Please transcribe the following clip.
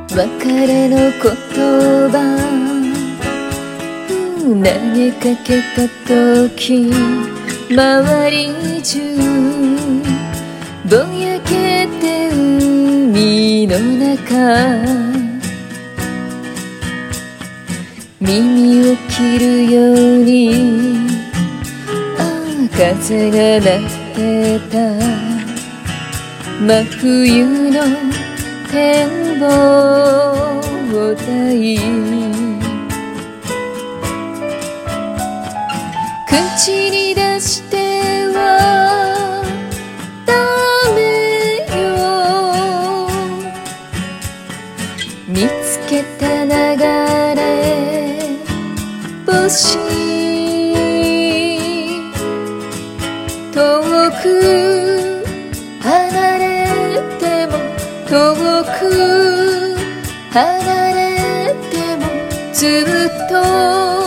別れの言葉投げかけた時、周り中ぼやけて海の中、耳を切るように風が鳴ってた真冬の展望台、口に出してはダメよ、見つけた流れ星、遠く離れても遠く離れてもずっと